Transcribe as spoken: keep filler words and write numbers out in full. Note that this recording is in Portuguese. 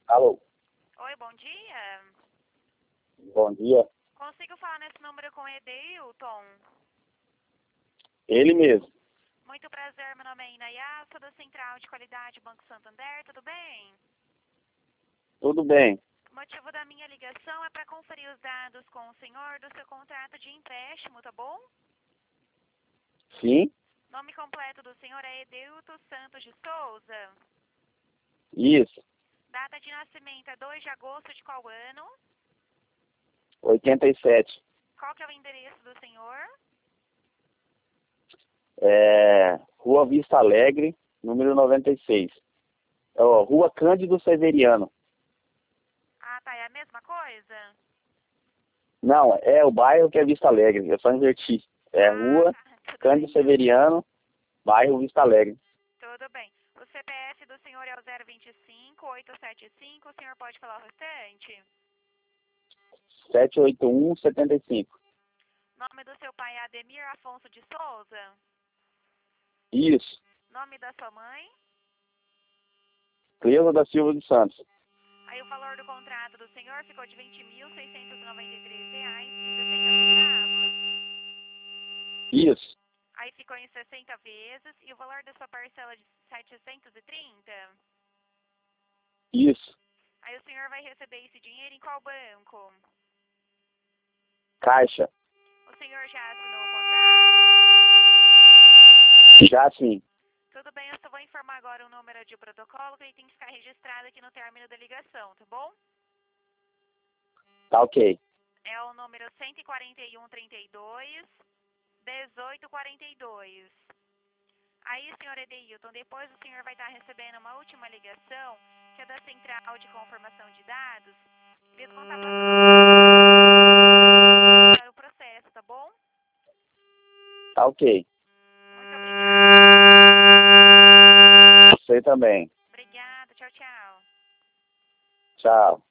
Alô, Oi, bom dia. bom dia. Consigo falar nesse número com o Edeilton? Ele mesmo. Muito prazer, meu nome é Inayá, sou da Central de Qualidade Banco Santander, tudo bem? Tudo bem. O motivo da minha ligação é para conferir os dados com o senhor do seu contrato de empréstimo, tá bom? Sim, Nome completo do senhor é Edeilton Santos de Souza. isso. Data de nascimento é dois de agosto de qual ano? oitenta e sete. Qual que é o endereço do senhor? É, Rua Vista Alegre, número noventa e seis. Ó, Rua Cândido Severiano. Ah, tá, é a mesma coisa? Não, é o bairro que é Vista Alegre. Eu só inverti. É Ah, Rua tá, tudo Cândido bem. Severiano, bairro Vista Alegre. Tudo bem. O C P F do senhor é o zero vinte e cinco, oitocentos e setenta e cinco. O senhor pode falar o restante? sete oito um, setenta e cinco. Nome do seu pai é Ademir Afonso de Souza. Isso. Nome da sua mãe. Cleusa da Silva dos Santos. Aí o valor do contrato do senhor ficou de vinte mil seiscentos e noventa e três reais e sessenta centavos. Isso. Aí ficou em sessenta vezes e o valor da sua parcela de setecentos e trinta. Isso. Aí o senhor vai receber esse dinheiro em qual banco? Caixa. O senhor já assinou o contrato? Já sim. Tudo bem, eu só vou informar agora o número de protocolo que ele tem que ficar registrado aqui no término da ligação, tá bom? Tá ok. É o número cento e quarenta e um, trinta e dois, dezoito quarenta e dois. Aí, senhor Edeilton, depois o senhor vai estar recebendo uma última ligação, que é da Central de Confirmação de Dados. Eles vão estar passando o processo, tá bom? Tá ok. Muito obrigada. Você também. Obrigada, tchau, tchau. Tchau.